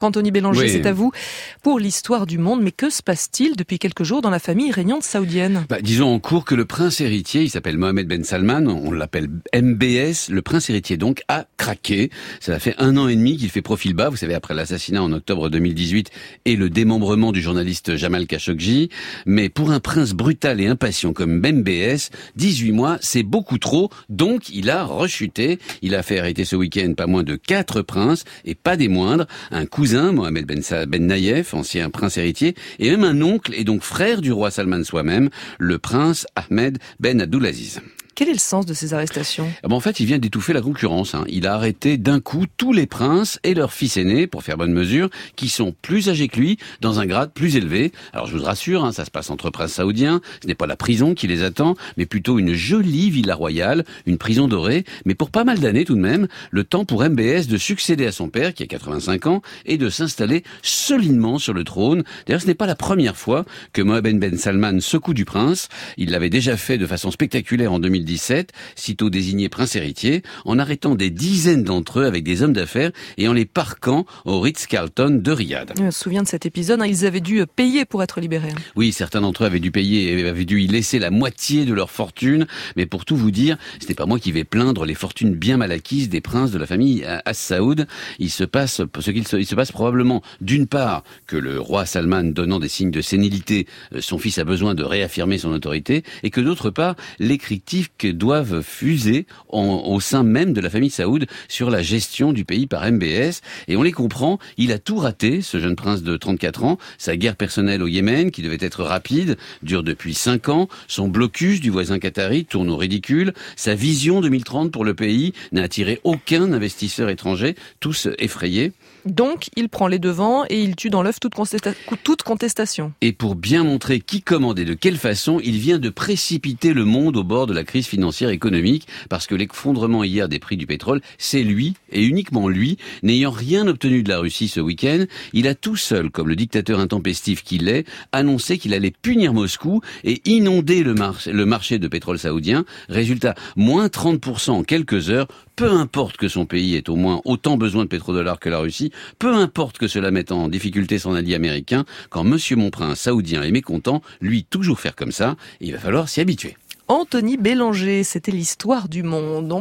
Anthony Bélanger, Oui. c'est à vous pour l'histoire du monde. Mais que se passe-t-il depuis quelques jours dans la famille régnante saoudienne ? Disons en cours que le prince héritier, il s'appelle Mohammed Ben Salman, on l'appelle MBS, le prince héritier donc a craqué. Ça fait 1 an et demi qu'il fait profil bas, vous savez, après l'assassinat en octobre 2018 et le démembrement du journaliste Jamal Khashoggi. Mais pour un prince brutal et impatient comme MBS, 18 mois, c'est beaucoup trop, donc il a rechuté. Il a fait hériter ce week-end pas moins de 4 princes, et pas des moindres, un cousin, Mohammed Ben Nayef, ancien prince héritier, et même un oncle et donc frère du roi Salman soi-même, le prince Ahmed Ben Abdulaziz. Quel est le sens de ces arrestations ? En fait, il vient d'étouffer la concurrence. Il a arrêté d'un coup tous les princes et leurs fils aînés, pour faire bonne mesure, qui sont plus âgés que lui, dans un grade plus élevé. Alors je vous rassure, ça se passe entre princes saoudiens, ce n'est pas la prison qui les attend, mais plutôt une jolie villa royale, une prison dorée, mais pour pas mal d'années tout de même, le temps pour MBS de succéder à son père, qui a 85 ans, et de s'installer solidement sur le trône. D'ailleurs, ce n'est pas la première fois que Mohammed Ben Salman secoue du prince. Il l'avait déjà fait de façon spectaculaire en 2017, sitôt désigné prince héritier, en arrêtant des dizaines d'entre eux avec des hommes d'affaires et en les parquant au Ritz-Carlton de Riyad. Je me souviens de cet épisode, ils avaient dû payer pour être libérés. Oui, certains d'entre eux avaient dû payer et avaient dû y laisser la moitié de leur fortune, mais pour tout vous dire, ce n'est pas moi qui vais plaindre les fortunes bien mal acquises des princes de la famille As Saoud. Il se passe probablement d'une part que le roi Salman donnant des signes de sénilité, son fils a besoin de réaffirmer son autorité, et que d'autre part, les critiques doivent fuser au sein même de la famille Saoud sur la gestion du pays par MBS. Et on les comprend, il a tout raté, ce jeune prince de 34 ans. Sa guerre personnelle au Yémen, qui devait être rapide, dure depuis 5 ans. Son blocus du voisin qatari tourne au ridicule. Sa vision 2030 pour le pays n'a attiré aucun investisseur étranger, tous effrayés. Donc, il prend les devants et il tue dans l'œuf toute contestation. Et pour bien montrer qui commande et de quelle façon, il vient de précipiter le monde au bord de la crise financière économique, parce que l'effondrement hier des prix du pétrole, c'est lui, et uniquement lui, n'ayant rien obtenu de la Russie ce week-end, il a tout seul, comme le dictateur intempestif qu'il est, annoncé qu'il allait punir Moscou et inonder le marché de pétrole saoudien. Résultat, moins 30% en quelques heures. Peu importe que son pays ait au moins autant besoin de pétrodollars que la Russie, peu importe que cela mette en difficulté son allié américain, quand monsieur mon prince saoudien est mécontent, lui toujours faire comme ça, il va falloir s'y habituer. Anthony Bélanger, c'était l'histoire du monde.